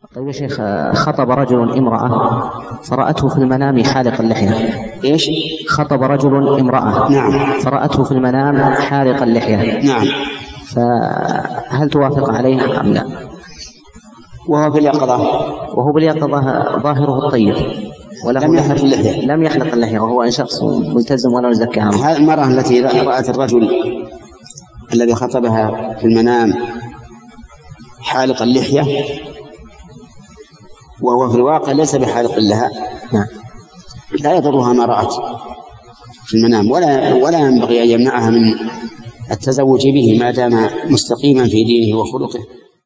طيب يا شيخ، خطب رجل امرأة فرأته في المنام حالق اللحية. إيش؟ خطب رجل امرأة. نعم. فرأته في المنام حالق اللحية. نعم. فهل توافق عليه أم لا؟ وهو في اليقظة. وهو باليقظة ظاهره الطيب لم يحلق اللحية. لم يحلق اللحية، وهو شخص ملتزم ولا نزكي عنه. هذه المرأة التي رأت الرجل الذي خطبها في المنام حالق اللحية وهو في الواقع ليس بحالق لها، لا يضرها ما رأت في المنام، ولا ينبغي أن يمنعها من التزوج به ما دام مستقيما في دينه وخلقه.